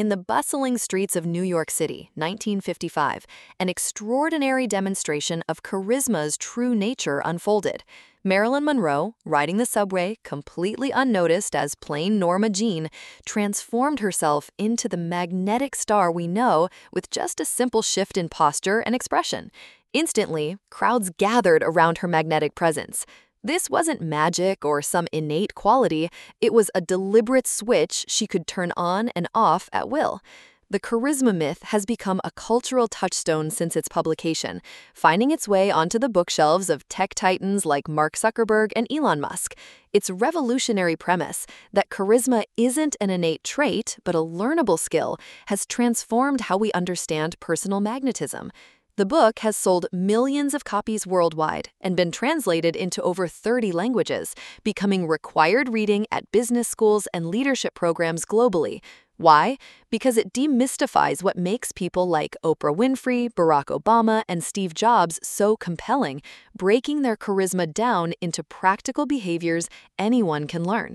In the bustling streets of New York City, 1955, an extraordinary demonstration of charisma's true nature unfolded. Marilyn Monroe, riding the subway completely unnoticed as plain Norma Jean, transformed herself into the magnetic star we know with just a simple shift in posture and expression. Instantly, crowds gathered around her magnetic presence. This wasn't magic or some innate quality, it was a deliberate switch she could turn on and off at will. The charisma myth has become a cultural touchstone since its publication, finding its way onto the bookshelves of tech titans like Mark Zuckerberg and Elon Musk. Its revolutionary premise, that charisma isn't an innate trait but a learnable skill, has transformed how we understand personal magnetism. The book has sold millions of copies worldwide and been translated into over 30 languages, becoming required reading at business schools and leadership programs globally. Why? Because it demystifies what makes people like Oprah Winfrey, Barack Obama, and Steve Jobs so compelling, breaking their charisma down into practical behaviors anyone can learn.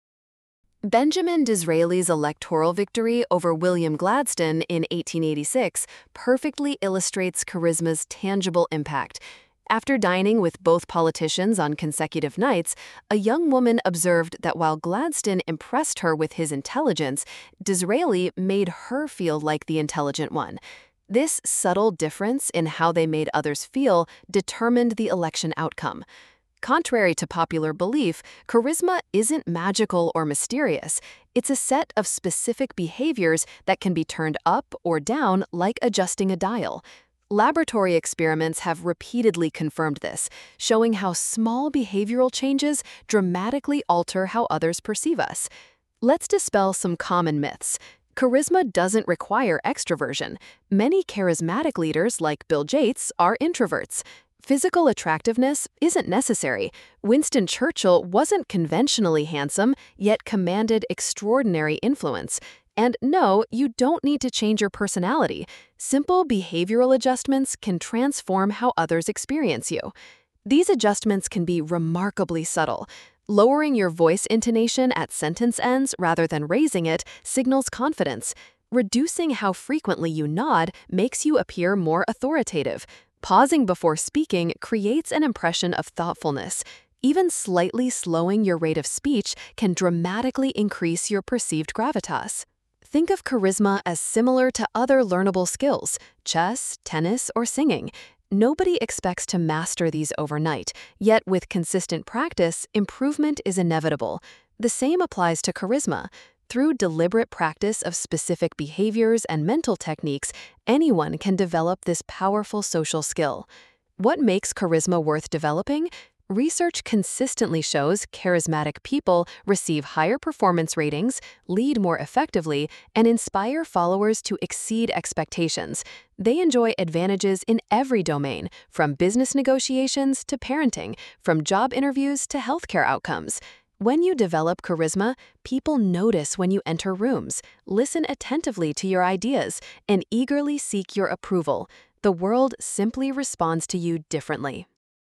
Benjamin Disraeli's electoral victory over William Gladstone in 1886 perfectly illustrates charisma's tangible impact. After dining with both politicians on consecutive nights, a young woman observed that while Gladstone impressed her with his intelligence, Disraeli made her feel like the intelligent one. This subtle difference in how they made others feel determined the election outcome. Contrary to popular belief, charisma isn't magical or mysterious. It's a set of specific behaviors that can be turned up or down like adjusting a dial. Laboratory experiments have repeatedly confirmed this, showing how small behavioral changes dramatically alter how others perceive us. Let's dispel some common myths. Charisma doesn't require extroversion. Many charismatic leaders, like Bill Gates, are introverts. Physical attractiveness isn't necessary. Winston Churchill wasn't conventionally handsome, yet commanded extraordinary influence. And no, you don't need to change your personality. Simple behavioral adjustments can transform how others experience you. These adjustments can be remarkably subtle. Lowering your voice intonation at sentence ends rather than raising it signals confidence. Reducing how frequently you nod makes you appear more authoritative. Pausing before speaking creates an impression of thoughtfulness. Even slightly slowing your rate of speech can dramatically increase your perceived gravitas. Think of charisma as similar to other learnable skills, chess, tennis, or singing. Nobody expects to master these overnight, yet with consistent practice, improvement is inevitable. The same applies to charisma. Through deliberate practice of specific behaviors and mental techniques, anyone can develop this powerful social skill. What makes charisma worth developing? Research consistently shows charismatic people receive higher performance ratings, lead more effectively, and inspire followers to exceed expectations. They enjoy advantages in every domain, from business negotiations to parenting, from job interviews to healthcare outcomes. When you develop charisma, people notice when you enter rooms, listen attentively to your ideas, and eagerly seek your approval. The world simply responds to you differently.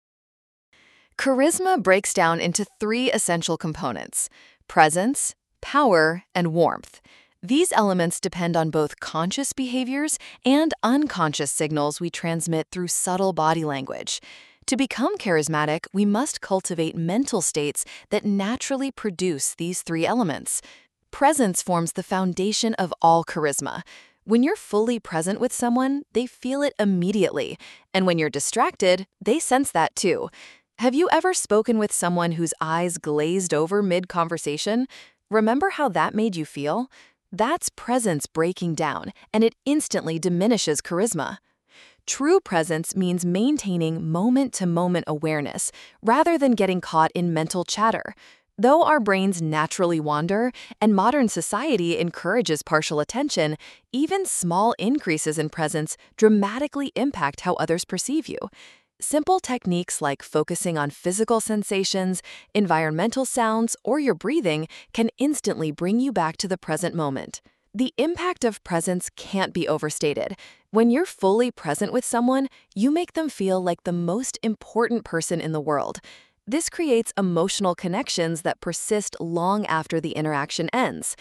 Charisma breaks down into three essential components: presence, power, and warmth. These elements depend on both conscious behaviors and unconscious signals we transmit through subtle body language. To become charismatic, we must cultivate mental states that naturally produce these three elements. Presence forms the foundation of all charisma. When you're fully present with someone, they feel it immediately. And when you're distracted, they sense that too. Have you ever spoken with someone whose eyes glazed over mid-conversation? Remember how that made you feel? That's presence breaking down, and it instantly diminishes charisma. True presence means maintaining moment-to-moment awareness rather than getting caught in mental chatter. Though our brains naturally wander and modern society encourages partial attention, even small increases in presence dramatically impact how others perceive you. Simple techniques like focusing on physical sensations, environmental sounds, or your breathing can instantly bring you back to the present moment. The impact of presence can't be overstated. When you're fully present with someone, you make them feel like the most important person in the world. This creates emotional connections that persist long after the interaction ends.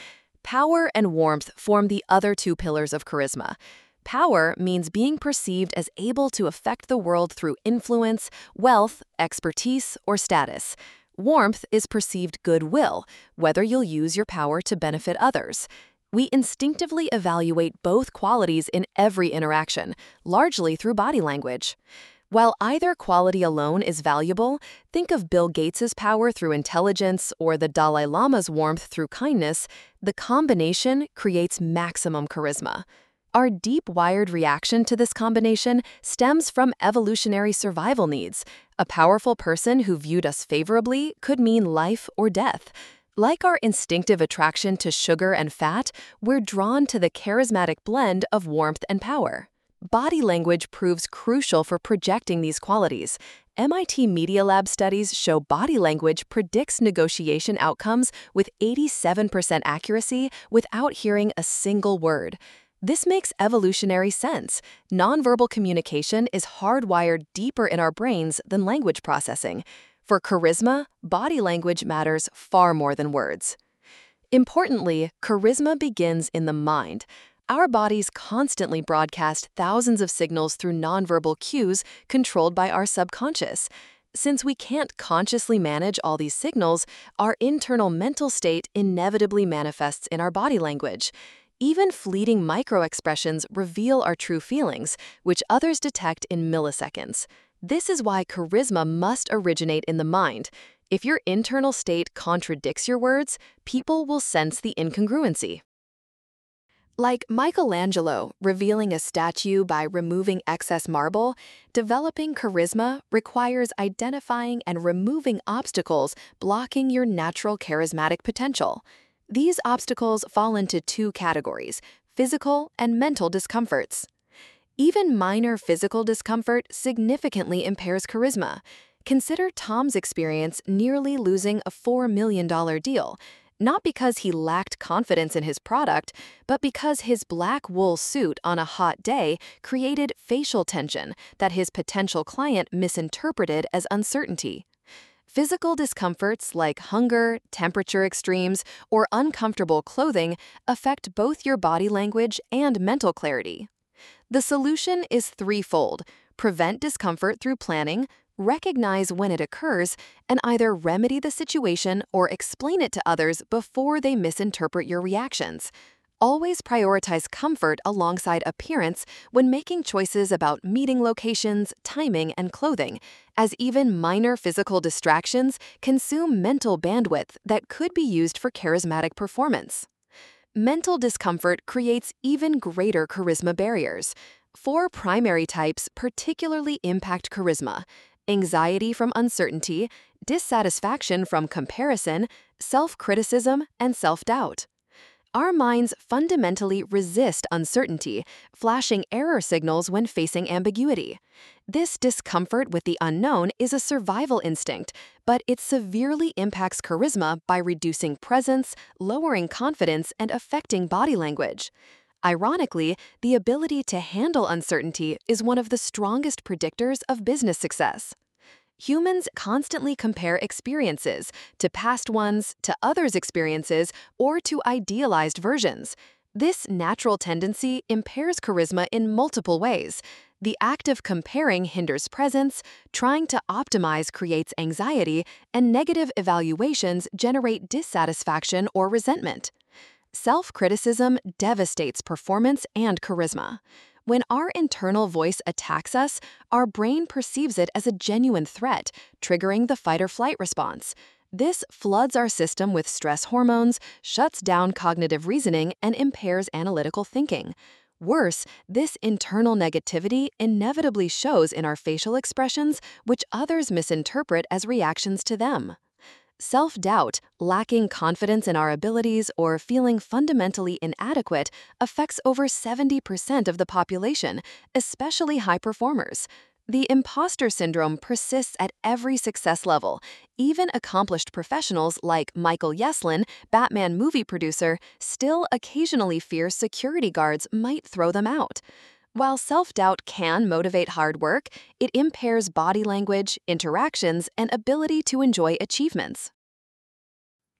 Power and warmth form the other two pillars of charisma. Power means being perceived as able to affect the world through influence, wealth, expertise, or status. Warmth is perceived goodwill, whether you'll use your power to benefit others. We instinctively evaluate both qualities in every interaction, largely through body language. While either quality alone is valuable, think of Bill Gates' power through intelligence or the Dalai Lama's warmth through kindness. The combination creates maximum charisma. Our deep-wired reaction to this combination stems from evolutionary survival needs. A powerful person who viewed us favorably could mean life or death. Like our instinctive attraction to sugar and fat, we're drawn to the charismatic blend of warmth and power. Body language proves crucial for projecting these qualities. MIT Media Lab studies show body language predicts negotiation outcomes with 87% accuracy without hearing a single word. This makes evolutionary sense. Nonverbal communication is hardwired deeper in our brains than language processing. For charisma, body language matters far more than words. Importantly, charisma begins in the mind. Our bodies constantly broadcast thousands of signals through nonverbal cues controlled by our subconscious. Since we can't consciously manage all these signals, our internal mental state inevitably manifests in our body language. Even fleeting microexpressions reveal our true feelings, which others detect in milliseconds. This is why charisma must originate in the mind. If your internal state contradicts your words, people will sense the incongruency. Like Michelangelo revealing a statue by removing excess marble, developing charisma requires identifying and removing obstacles blocking your natural charismatic potential. These obstacles fall into two categories: physical and mental discomforts. Even minor physical discomfort significantly impairs charisma. Consider Tom's experience nearly losing a $4 million deal, not because he lacked confidence in his product, but because his black wool suit on a hot day created facial tension that his potential client misinterpreted as uncertainty. Physical discomforts like hunger, temperature extremes, or uncomfortable clothing affect both your body language and mental clarity. The solution is threefold: prevent discomfort through planning, recognize when it occurs, and either remedy the situation or explain it to others before they misinterpret your reactions. Always prioritize comfort alongside appearance when making choices about meeting locations, timing, and clothing, as even minor physical distractions consume mental bandwidth that could be used for charismatic performance. Mental discomfort creates even greater charisma barriers. 4 primary types particularly impact charisma: anxiety from uncertainty, dissatisfaction from comparison, self-criticism, and self-doubt. Our minds fundamentally resist uncertainty, flashing error signals when facing ambiguity. This discomfort with the unknown is a survival instinct, but it severely impacts charisma by reducing presence, lowering confidence, and affecting body language. Ironically, the ability to handle uncertainty is one of the strongest predictors of business success. Humans constantly compare experiences to past ones, to others' experiences, or to idealized versions. This natural tendency impairs charisma in multiple ways. The act of comparing hinders presence, trying to optimize creates anxiety, and negative evaluations generate dissatisfaction or resentment. Self-criticism devastates performance and charisma. When our internal voice attacks us, our brain perceives it as a genuine threat, triggering the fight-or-flight response. This floods our system with stress hormones, shuts down cognitive reasoning, and impairs analytical thinking. Worse, this internal negativity inevitably shows in our facial expressions, which others misinterpret as reactions to them. Self-doubt, lacking confidence in our abilities, or feeling fundamentally inadequate affects over 70% of the population, especially high performers. The imposter syndrome persists at every success level. Even accomplished professionals like Michael Yeslin, Batman movie producer, still occasionally fear security guards might throw them out. While self-doubt can motivate hard work, it impairs body language, interactions, and ability to enjoy achievements.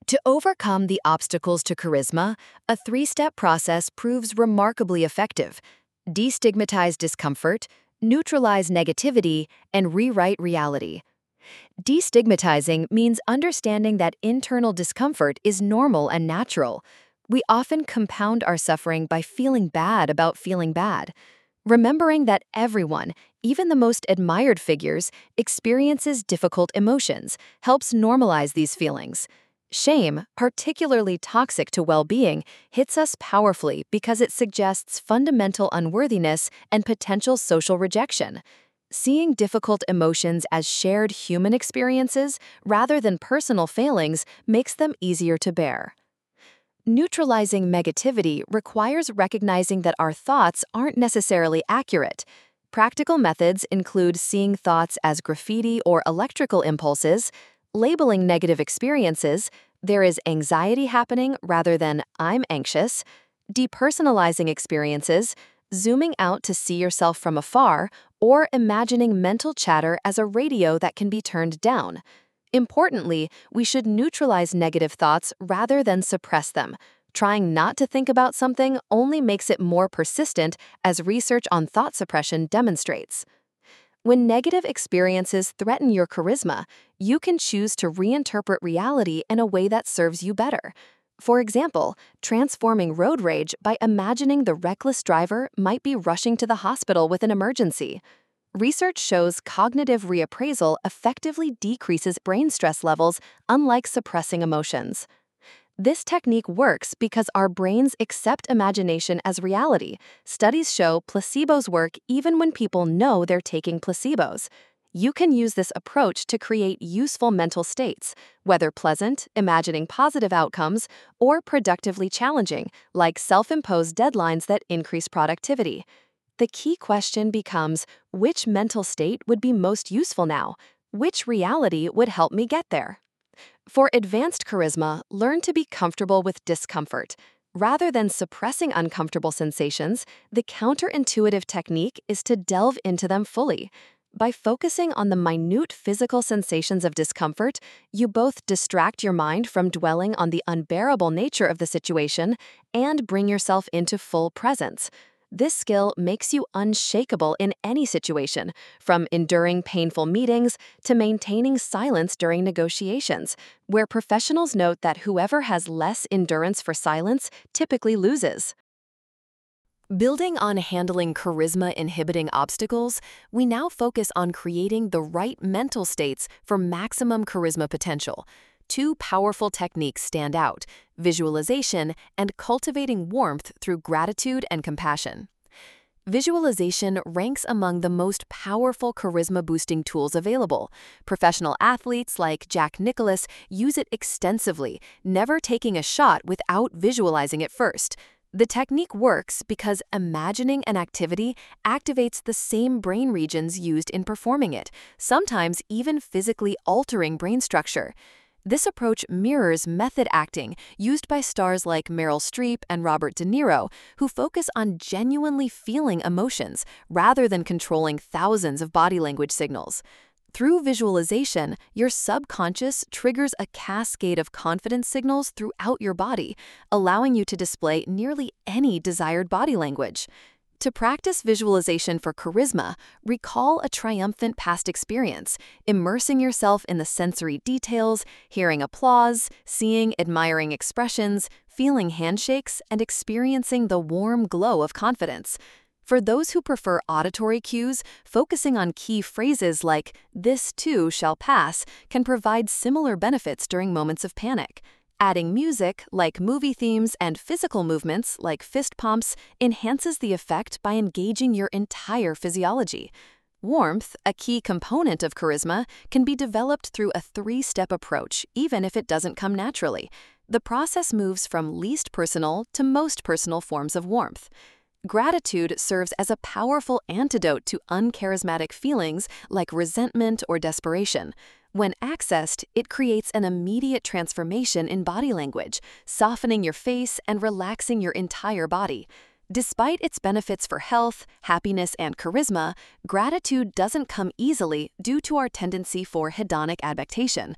To overcome the obstacles to charisma, a three-step process proves remarkably effective. Destigmatize discomfort, neutralize negativity, and rewrite reality. Destigmatizing means understanding that internal discomfort is normal and natural. We often compound our suffering by feeling bad about feeling bad. Remembering that everyone, even the most admired figures, experiences difficult emotions helps normalize these feelings. Shame, particularly toxic to well-being, hits us powerfully because it suggests fundamental unworthiness and potential social rejection. Seeing difficult emotions as shared human experiences rather than personal failings makes them easier to bear. Neutralizing negativity requires recognizing that our thoughts aren't necessarily accurate. Practical methods include seeing thoughts as graffiti or electrical impulses, labeling negative experiences, there is anxiety happening rather than I'm anxious, depersonalizing experiences, zooming out to see yourself from afar, or imagining mental chatter as a radio that can be turned down. Importantly, we should neutralize negative thoughts rather than suppress them. Trying not to think about something only makes it more persistent, as research on thought suppression demonstrates. When negative experiences threaten your charisma, you can choose to reinterpret reality in a way that serves you better. For example, transforming road rage by imagining the reckless driver might be rushing to the hospital with an emergency. Research shows cognitive reappraisal effectively decreases brain stress levels, unlike suppressing emotions. This technique works because our brains accept imagination as reality. Studies show placebos work even when people know they're taking placebos. You can use this approach to create useful mental states, whether pleasant, imagining positive outcomes, or productively challenging, like self-imposed deadlines that increase productivity. The key question becomes, which mental state would be most useful now? Which reality would help me get there? For advanced charisma, learn to be comfortable with discomfort. Rather than suppressing uncomfortable sensations, the counterintuitive technique is to delve into them fully. By focusing on the minute physical sensations of discomfort, you both distract your mind from dwelling on the unbearable nature of the situation and bring yourself into full presence. This skill makes you unshakable in any situation, from enduring painful meetings to maintaining silence during negotiations, where professionals note that whoever has less endurance for silence typically loses. Building on handling charisma-inhibiting obstacles, we now focus on creating the right mental states for maximum charisma potential. Two powerful techniques stand out: visualization and cultivating warmth through gratitude and compassion. Visualization ranks among the most powerful charisma-boosting tools available. Professional athletes like Jack Nicklaus use it extensively, never taking a shot without visualizing it first. The technique works because imagining an activity activates the same brain regions used in performing it, sometimes even physically altering brain structure. This approach mirrors method acting used by stars like Meryl Streep and Robert De Niro, who focus on genuinely feeling emotions rather than controlling thousands of body language signals. Through visualization, your subconscious triggers a cascade of confidence signals throughout your body, allowing you to display nearly any desired body language. To practice visualization for charisma, recall a triumphant past experience, immersing yourself in the sensory details, hearing applause, seeing admiring expressions, feeling handshakes, and experiencing the warm glow of confidence. For those who prefer auditory cues, focusing on key phrases like "this too shall pass" can provide similar benefits during moments of panic. Adding music, like movie themes, and physical movements, like fist pumps, enhances the effect by engaging your entire physiology. Warmth, a key component of charisma, can be developed through a three-step approach, even if it doesn't come naturally. The process moves from least personal to most personal forms of warmth. Gratitude serves as a powerful antidote to uncharismatic feelings like resentment or desperation. When accessed, it creates an immediate transformation in body language, softening your face and relaxing your entire body. Despite its benefits for health, happiness, and charisma, gratitude doesn't come easily due to our tendency for hedonic adaptation.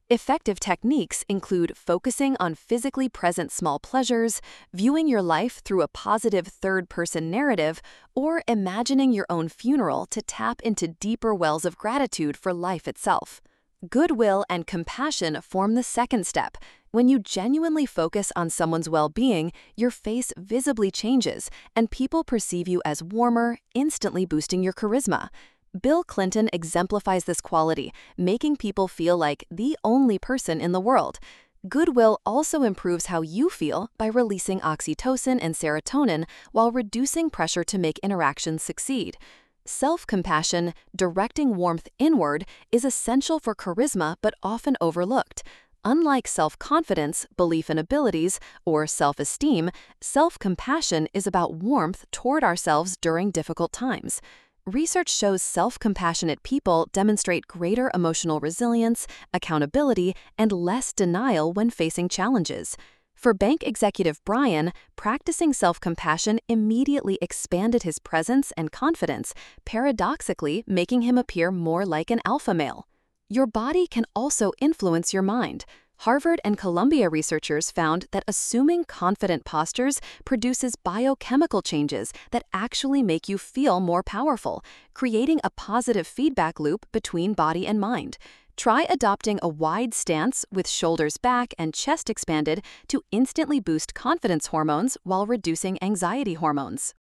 Effective techniques include focusing on physically present small pleasures, viewing your life through a positive third-person narrative, or imagining your own funeral to tap into deeper wells of gratitude for life itself. Goodwill and compassion form the second step. When you genuinely focus on someone's well-being, your face visibly changes, and people perceive you as warmer, instantly boosting your charisma. Bill Clinton exemplifies this quality, making people feel like the only person in the world. Goodwill also improves how you feel by releasing oxytocin and serotonin while reducing pressure to make interactions succeed. Self-compassion, directing warmth inward, is essential for charisma but often overlooked. Unlike self-confidence, belief in abilities, or self-esteem, self-compassion is about warmth toward ourselves during difficult times. Research shows self-compassionate people demonstrate greater emotional resilience, accountability, and less denial when facing challenges. For bank executive Brian, practicing self-compassion immediately expanded his presence and confidence, paradoxically making him appear more like an alpha male. Your body can also influence your mind. Harvard and Columbia researchers found that assuming confident postures produces biochemical changes that actually make you feel more powerful, creating a positive feedback loop between body and mind. Try adopting a wide stance with shoulders back and chest expanded to instantly boost confidence hormones while reducing anxiety hormones.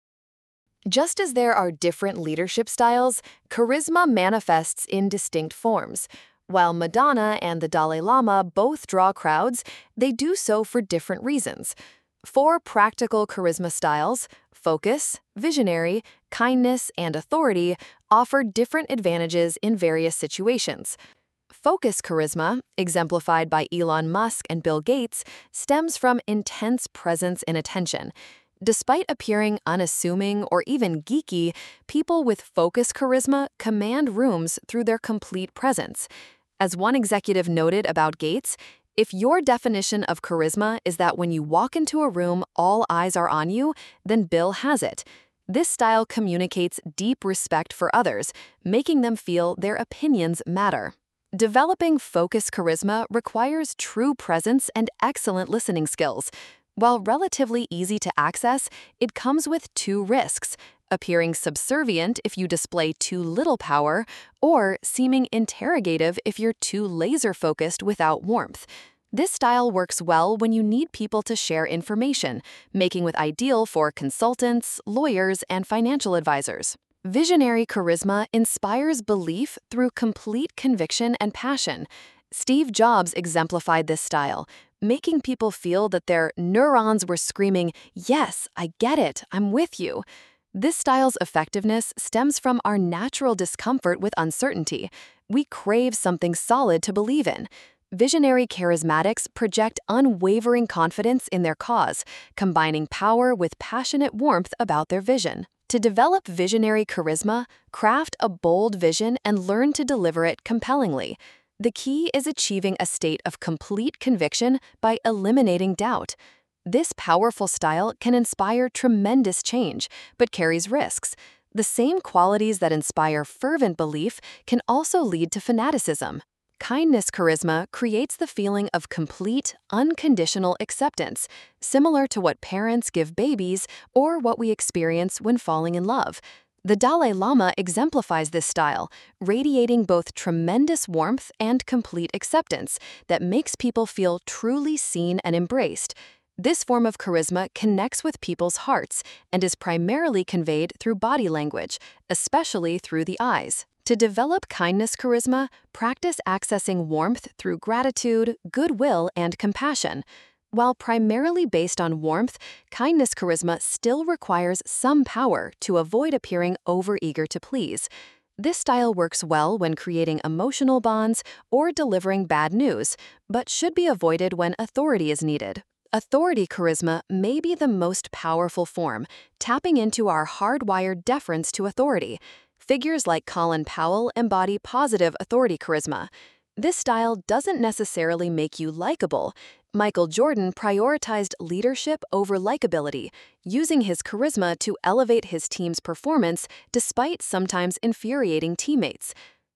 Just as there are different leadership styles, charisma manifests in distinct forms. While Madonna and the Dalai Lama both draw crowds, they do so for different reasons. 4 practical charisma styles, focus, visionary, kindness, and authority, offer different advantages in various situations. Focus charisma, exemplified by Elon Musk and Bill Gates, stems from intense presence and attention. Despite appearing unassuming or even geeky, people with focus charisma command rooms through their complete presence. As one executive noted about Gates, if your definition of charisma is that when you walk into a room, all eyes are on you, then Bill has it. This style communicates deep respect for others, making them feel their opinions matter. Developing focus charisma requires true presence and excellent listening skills. While relatively easy to access, it comes with 2 risks: appearing subservient if you display too little power, or seeming interrogative if you're too laser-focused without warmth. This style works well when you need people to share information, making it ideal for consultants, lawyers, and financial advisors. Visionary charisma inspires belief through complete conviction and passion. Steve Jobs exemplified this style, making people feel that their neurons were screaming, "Yes, I get it, I'm with you." This style's effectiveness stems from our natural discomfort with uncertainty. We crave something solid to believe in. Visionary charismatics project unwavering confidence in their cause, combining power with passionate warmth about their vision. To develop visionary charisma, craft a bold vision and learn to deliver it compellingly. The key is achieving a state of complete conviction by eliminating doubt. This powerful style can inspire tremendous change, but carries risks. The same qualities that inspire fervent belief can also lead to fanaticism. Kindness charisma creates the feeling of complete, unconditional acceptance, similar to what parents give babies or what we experience when falling in love. The Dalai Lama exemplifies this style, radiating both tremendous warmth and complete acceptance that makes people feel truly seen and embraced. This form of charisma connects with people's hearts and is primarily conveyed through body language, especially through the eyes. To develop kindness charisma, practice accessing warmth through gratitude, goodwill, and compassion. While primarily based on warmth, kindness charisma still requires some power to avoid appearing overeager to please. This style works well when creating emotional bonds or delivering bad news, but should be avoided when authority is needed. Authority charisma may be the most powerful form, tapping into our hardwired deference to authority. Figures like Colin Powell embody positive authority charisma. This style doesn't necessarily make you likable. Michael Jordan prioritized leadership over likability, using his charisma to elevate his team's performance despite sometimes infuriating teammates.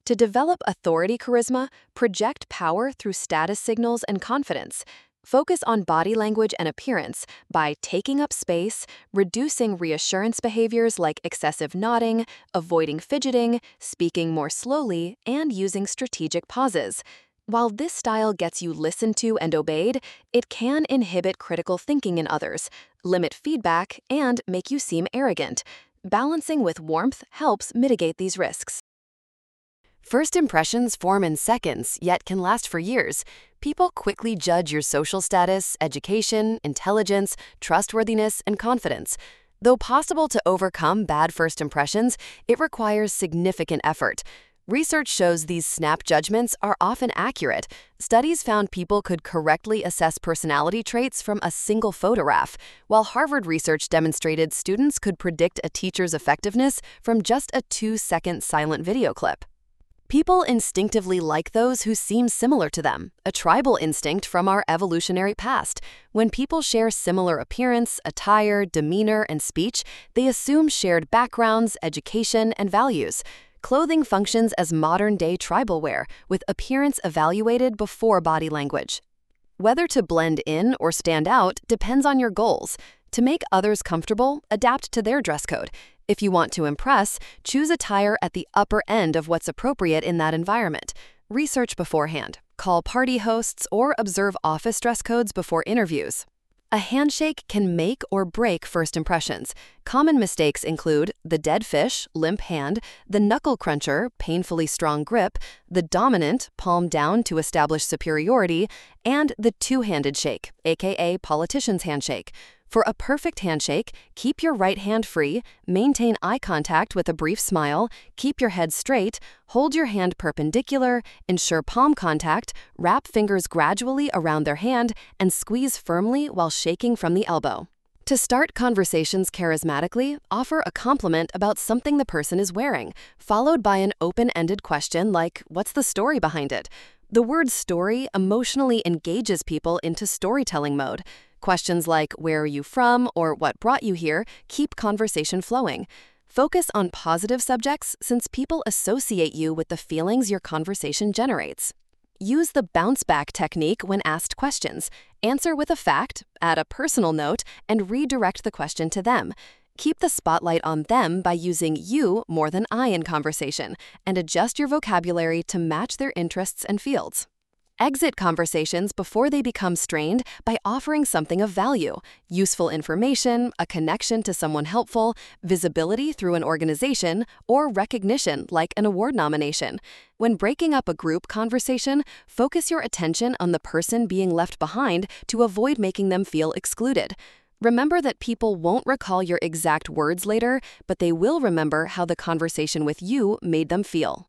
To develop authority charisma, project power through status signals and confidence. Focus on body language and appearance by taking up space, reducing reassurance behaviors like excessive nodding, avoiding fidgeting, speaking more slowly, and using strategic pauses. While this style gets you listened to and obeyed, it can inhibit critical thinking in others, limit feedback, and make you seem arrogant. Balancing with warmth helps mitigate these risks. First impressions form in seconds, yet can last for years. People quickly judge your social status, education, intelligence, trustworthiness, and confidence. Though possible to overcome bad first impressions, it requires significant effort. Research shows these snap judgments are often accurate. Studies found people could correctly assess personality traits from a single photograph, while Harvard research demonstrated students could predict a teacher's effectiveness from just a 2-second silent video clip. People instinctively like those who seem similar to them, a tribal instinct from our evolutionary past. When people share similar appearance, attire, demeanor, and speech, they assume shared backgrounds, education, and values. Clothing functions as modern-day tribal wear, with appearance evaluated before body language. Whether to blend in or stand out depends on your goals. To make others comfortable, adapt to their dress code. If you want to impress, choose attire at the upper end of what's appropriate in that environment. Research beforehand, call party hosts, or observe office dress codes before interviews. A handshake can make or break first impressions. Common mistakes include the dead fish, limp hand, the knuckle cruncher, painfully strong grip, the dominant, palm down to establish superiority, and the two-handed shake, aka politician's handshake. For a perfect handshake, keep your right hand free, maintain eye contact with a brief smile, keep your head straight, hold your hand perpendicular, ensure palm contact, wrap fingers gradually around their hand, and squeeze firmly while shaking from the elbow. To start conversations charismatically, offer a compliment about something the person is wearing, followed by an open-ended question like, "What's the story behind it?" The word story emotionally engages people into storytelling mode. Questions like, "Where are you from?" or "What brought you here?" keep conversation flowing. Focus on positive subjects since people associate you with the feelings your conversation generates. Use the bounce back technique when asked questions. Answer with a fact, add a personal note, and redirect the question to them. Keep the spotlight on them by using you more than I in conversation, and adjust your vocabulary to match their interests and fields. Exit conversations before they become strained by offering something of value, useful information, a connection to someone helpful, visibility through an organization, or recognition like an award nomination. When breaking up a group conversation, focus your attention on the person being left behind to avoid making them feel excluded. Remember that people won't recall your exact words later, but they will remember how the conversation with you made them feel.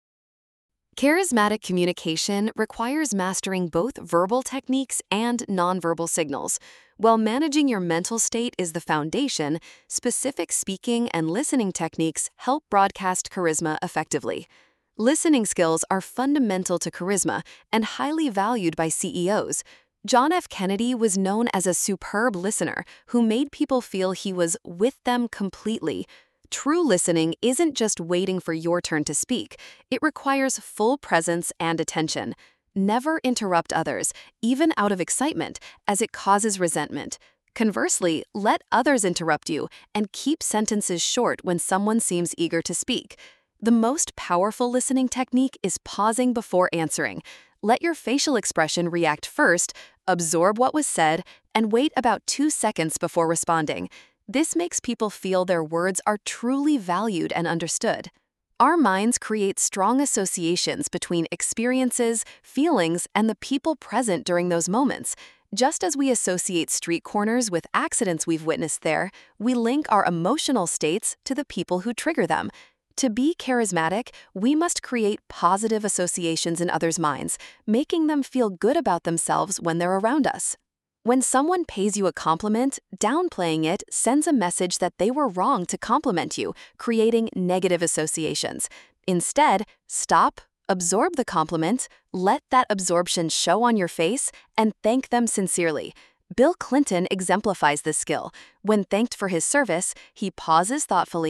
Charismatic communication requires mastering both verbal techniques and nonverbal signals. While managing your mental state is the foundation, specific speaking and listening techniques help broadcast charisma effectively. Listening skills are fundamental to charisma and highly valued by CEOs. John F. Kennedy was known as a superb listener who made people feel he was with them completely. True listening isn't just waiting for your turn to speak. It requires full presence and attention. Never interrupt others, even out of excitement, as it causes resentment. Conversely, let others interrupt you and keep sentences short when someone seems eager to speak. The most powerful listening technique is pausing before answering. Let your facial expression react first, absorb what was said, and wait about 2 seconds before responding. This makes people feel their words are truly valued and understood. Our minds create strong associations between experiences, feelings, and the people present during those moments. Just as we associate street corners with accidents we've witnessed there, we link our emotional states to the people who trigger them. To be charismatic, we must create positive associations in others' minds, making them feel good about themselves when they're around us. When someone pays you a compliment, downplaying it sends a message that they were wrong to compliment you, creating negative associations. Instead, stop, absorb the compliment, let that absorption show on your face, and thank them sincerely. Bill Clinton exemplifies this skill. When thanked for his service, he pauses thoughtfully,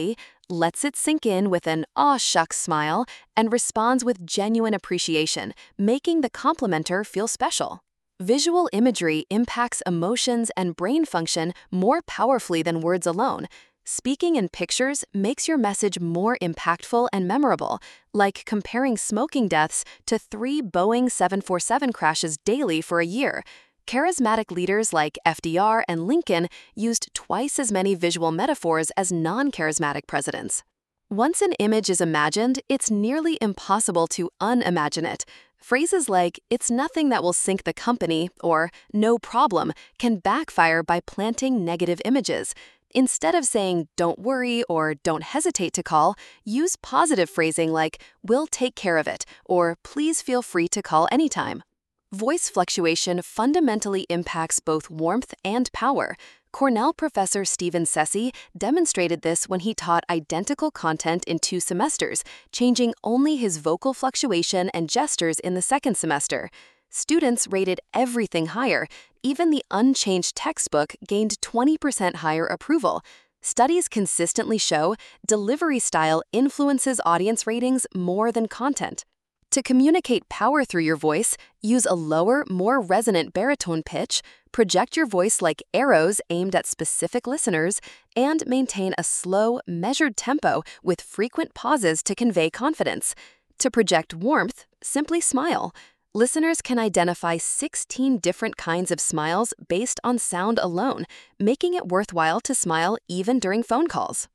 lets it sink in with an "aw shucks" smile, and responds with genuine appreciation, making the complimenter feel special. Visual imagery impacts emotions and brain function more powerfully than words alone. Speaking in pictures makes your message more impactful and memorable, like comparing smoking deaths to 3 Boeing 747 crashes daily for a year. Charismatic leaders like FDR and Lincoln used twice as many visual metaphors as non-charismatic presidents. Once an image is imagined, it's nearly impossible to unimagine it. Phrases like, "it's nothing that will sink the company," or "no problem," can backfire by planting negative images. Instead of saying, "don't worry," or "don't hesitate to call," use positive phrasing like, "we'll take care of it," or "please feel free to call anytime." Voice fluctuation fundamentally impacts both warmth and power. Cornell professor Stephen Sessi demonstrated this when he taught identical content in 2 semesters, changing only his vocal fluctuation and gestures in the second semester. Students rated everything higher. Even the unchanged textbook gained 20% higher approval. Studies consistently show delivery style influences audience ratings more than content. To communicate power through your voice, use a lower, more resonant baritone pitch, project your voice like arrows aimed at specific listeners, and maintain a slow, measured tempo with frequent pauses to convey confidence. To project warmth, simply smile. Listeners can identify 16 different kinds of smiles based on sound alone, making it worthwhile to smile even during phone calls.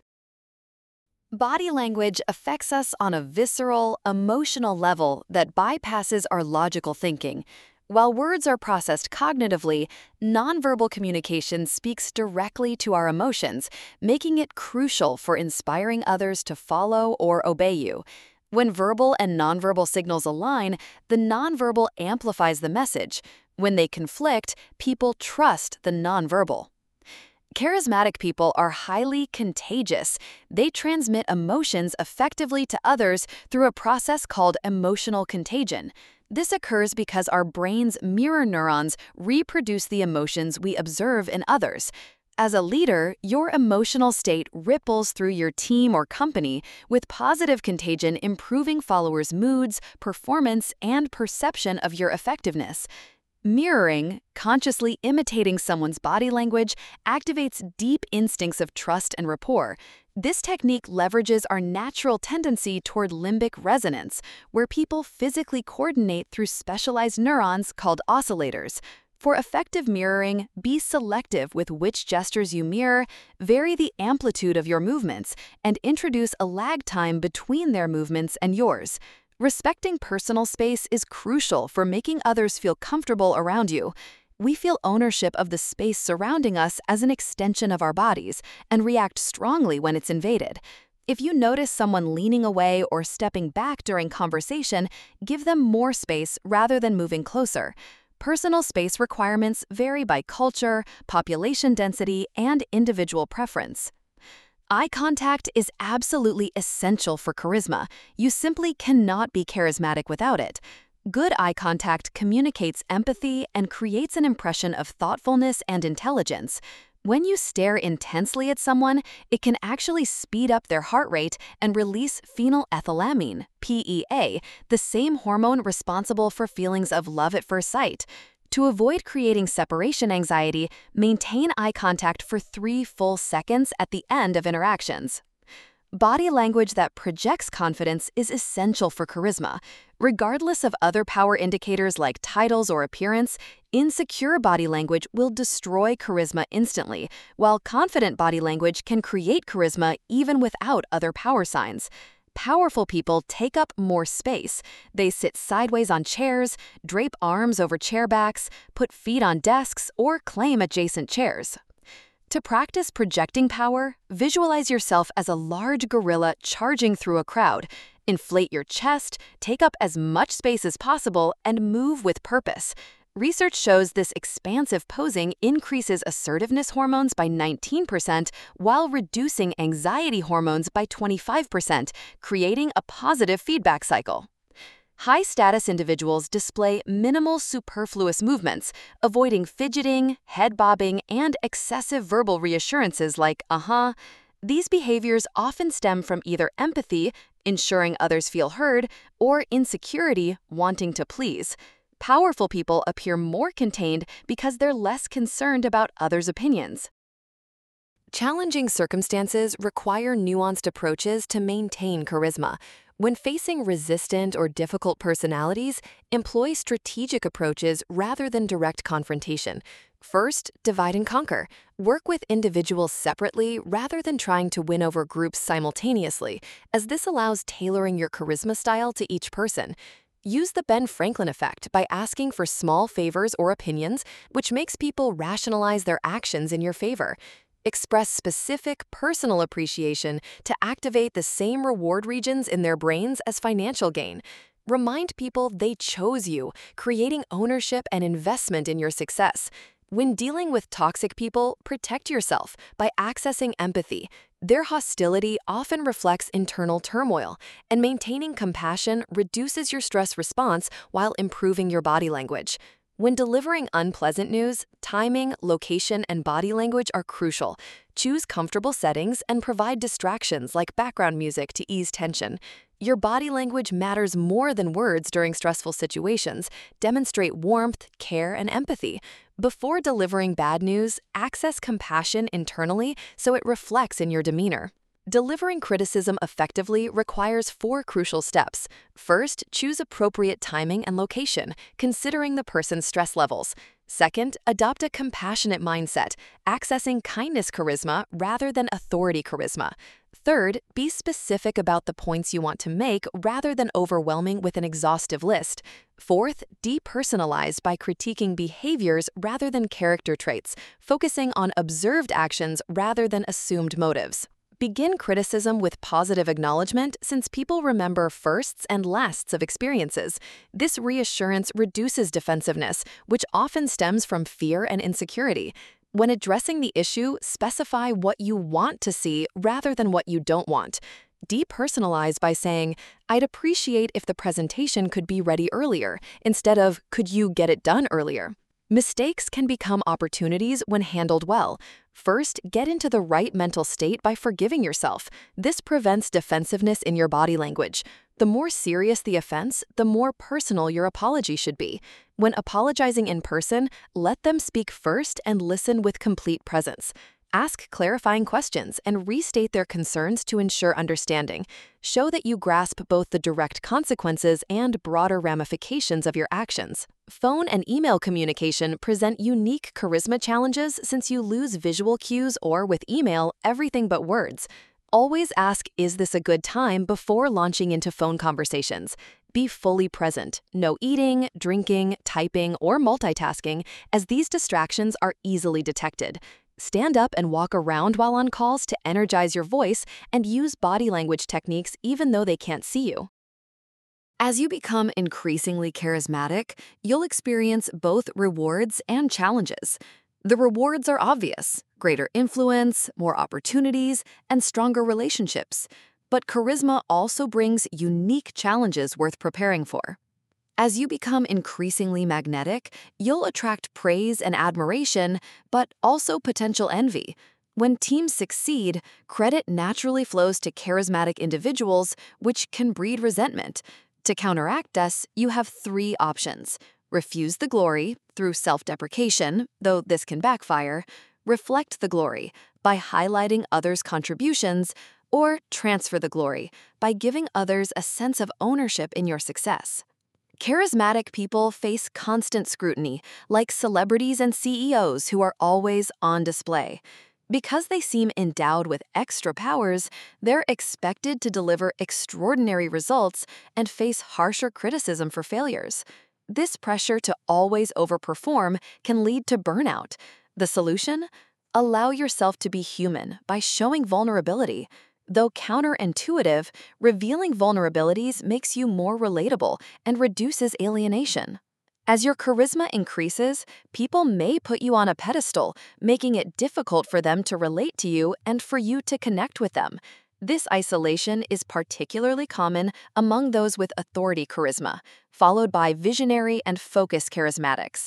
Body language affects us on a visceral, emotional level that bypasses our logical thinking. While words are processed cognitively, nonverbal communication speaks directly to our emotions, making it crucial for inspiring others to follow or obey you. When verbal and nonverbal signals align, the nonverbal amplifies the message. When they conflict, people trust the nonverbal. Charismatic people are highly contagious. They transmit emotions effectively to others through a process called emotional contagion. This occurs because our brain's mirror neurons reproduce the emotions we observe in others. As a leader, your emotional state ripples through your team or company, with positive contagion improving followers' moods, performance, and perception of your effectiveness. Mirroring, consciously imitating someone's body language, activates deep instincts of trust and rapport. This technique leverages our natural tendency toward limbic resonance, where people physically coordinate through specialized neurons called oscillators. For effective mirroring, be selective with which gestures you mirror, vary the amplitude of your movements, and introduce a lag time between their movements and yours. Respecting personal space is crucial for making others feel comfortable around you. We feel ownership of the space surrounding us as an extension of our bodies and react strongly when it's invaded. If you notice someone leaning away or stepping back during conversation, give them more space rather than moving closer. Personal space requirements vary by culture, population density, and individual preference. Eye contact is absolutely essential for charisma. You simply cannot be charismatic without it. Good eye contact communicates empathy and creates an impression of thoughtfulness and intelligence. When you stare intensely at someone, it can actually speed up their heart rate and release phenylethylamine, PEA, the same hormone responsible for feelings of love at first sight. To avoid creating separation anxiety, maintain eye contact for 3 full seconds at the end of interactions. Body language that projects confidence is essential for charisma. Regardless of other power indicators like titles or appearance, insecure body language will destroy charisma instantly, while confident body language can create charisma even without other power signs. Powerful people take up more space. They sit sideways on chairs, drape arms over chair backs, put feet on desks, or claim adjacent chairs. To practice projecting power, visualize yourself as a large gorilla charging through a crowd. Inflate your chest, take up as much space as possible, and move with purpose. Research shows this expansive posing increases assertiveness hormones by 19% while reducing anxiety hormones by 25%, creating a positive feedback cycle. High-status individuals display minimal superfluous movements, avoiding fidgeting, head bobbing, and excessive verbal reassurances like "uh-huh." These behaviors often stem from either empathy, ensuring others feel heard, or insecurity, wanting to please. Powerful people appear more contained because they're less concerned about others' opinions. Challenging circumstances require nuanced approaches to maintain charisma. When facing resistant or difficult personalities, employ strategic approaches rather than direct confrontation. First, divide and conquer. Work with individuals separately rather than trying to win over groups simultaneously, as this allows tailoring your charisma style to each person. Use the Ben Franklin effect by asking for small favors or opinions, which makes people rationalize their actions in your favor. Express specific personal appreciation to activate the same reward regions in their brains as financial gain. Remind people they chose you, creating ownership and investment in your success. When dealing with toxic people, protect yourself by accessing empathy. Their hostility often reflects internal turmoil, and maintaining compassion reduces your stress response while improving your body language. When delivering unpleasant news, timing, location, and body language are crucial. Choose comfortable settings and provide distractions like background music to ease tension. Your body language matters more than words during stressful situations. Demonstrate warmth, care, and empathy. Before delivering bad news, access compassion internally so it reflects in your demeanor. Delivering criticism effectively requires 4 crucial steps. First, choose appropriate timing and location, considering the person's stress levels. Second, adopt a compassionate mindset, accessing kindness charisma rather than authority charisma. Third, be specific about the points you want to make rather than overwhelming with an exhaustive list. Fourth, depersonalize by critiquing behaviors rather than character traits, focusing on observed actions rather than assumed motives. Begin criticism with positive acknowledgement since people remember firsts and lasts of experiences. This reassurance reduces defensiveness, which often stems from fear and insecurity. When addressing the issue, specify what you want to see rather than what you don't want. Depersonalize by saying, "I'd appreciate if the presentation could be ready earlier," instead of, "Could you get it done earlier?" Mistakes can become opportunities when handled well. First, get into the right mental state by forgiving yourself. This prevents defensiveness in your body language. The more serious the offense, the more personal your apology should be. When apologizing in person, let them speak first and listen with complete presence. Ask clarifying questions and restate their concerns to ensure understanding. Show that you grasp both the direct consequences and broader ramifications of your actions. Phone and email communication present unique charisma challenges since you lose visual cues or, with email, everything but words. Always ask, "Is this a good time?" before launching into phone conversations. Be fully present. No eating, drinking, typing, or multitasking, as these distractions are easily detected. Stand up and walk around while on calls to energize your voice and use body language techniques even though they can't see you. As you become increasingly charismatic, you'll experience both rewards and challenges. The rewards are obvious: greater influence, more opportunities, and stronger relationships. But charisma also brings unique challenges worth preparing for. As you become increasingly magnetic, you'll attract praise and admiration, but also potential envy. When teams succeed, credit naturally flows to charismatic individuals, which can breed resentment. To counteract this, you have 3 options. Refuse the glory through self-deprecation, though this can backfire. Reflect the glory by highlighting others' contributions, or transfer the glory by giving others a sense of ownership in your success. Charismatic people face constant scrutiny, like celebrities and CEOs who are always on display. Because they seem endowed with extra powers, they're expected to deliver extraordinary results and face harsher criticism for failures. This pressure to always overperform can lead to burnout. The solution? Allow yourself to be human by showing vulnerability. Though counterintuitive, revealing vulnerabilities makes you more relatable and reduces alienation. As your charisma increases, people may put you on a pedestal, making it difficult for them to relate to you and for you to connect with them. This isolation is particularly common among those with authority charisma, followed by visionary and focused charismatics.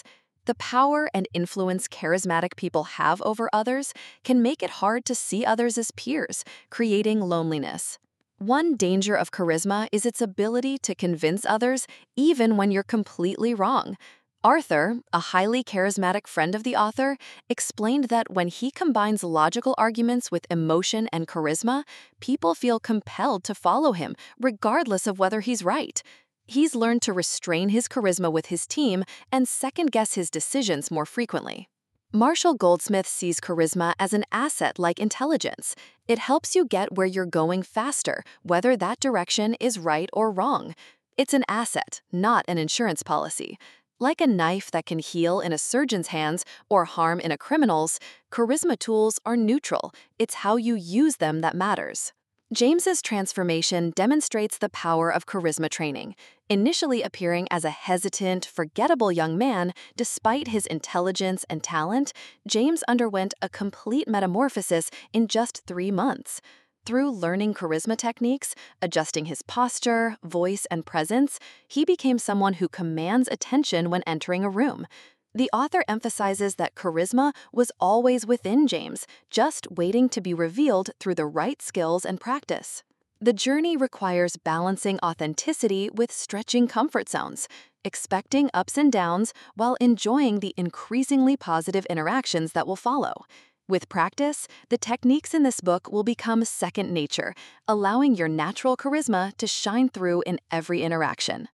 The power and influence charismatic people have over others can make it hard to see others as peers, creating loneliness. One danger of charisma is its ability to convince others even when you're completely wrong. Arthur, a highly charismatic friend of the author, explained that when he combines logical arguments with emotion and charisma, people feel compelled to follow him, regardless of whether he's right. He's learned to restrain his charisma with his team and second-guess his decisions more frequently. Marshall Goldsmith sees charisma as an asset like intelligence. It helps you get where you're going faster, whether that direction is right or wrong. It's an asset, not an insurance policy. Like a knife that can heal in a surgeon's hands or harm in a criminal's, charisma tools are neutral. It's how you use them that matters. James's transformation demonstrates the power of charisma training. Initially appearing as a hesitant, forgettable young man, despite his intelligence and talent, James underwent a complete metamorphosis in just 3 months. Through learning charisma techniques, adjusting his posture, voice, and presence, he became someone who commands attention when entering a room. The author emphasizes that charisma was always within James, just waiting to be revealed through the right skills and practice. The journey requires balancing authenticity with stretching comfort zones, expecting ups and downs while enjoying the increasingly positive interactions that will follow. With practice, the techniques in this book will become second nature, allowing your natural charisma to shine through in every interaction.